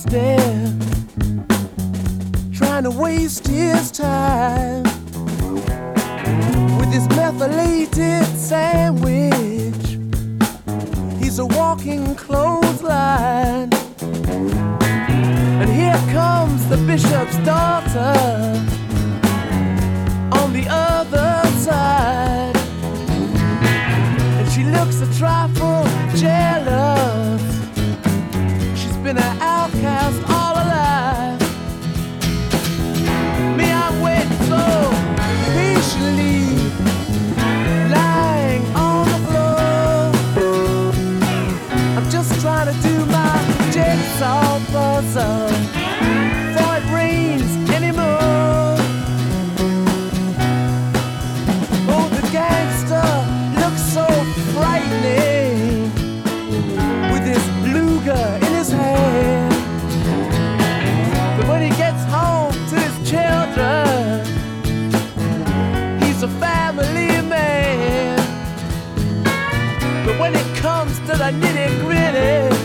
doorstep, trying to waste his time with his methylated sandwich. He's a walking clothesline. And here comes the bishop's daughter on the other side. And she looks a trifle jealous. She's been an outcast all her life. Me, I'm waiting so patiently, lying on the floor. I'm just trying to do my jigsaw puzzle before it rains anymore. Oh, the gangster looks so frightening with his Luger in his hand. But when he gets home to his children, he's a family man. But when it comes to the nitty-gritty,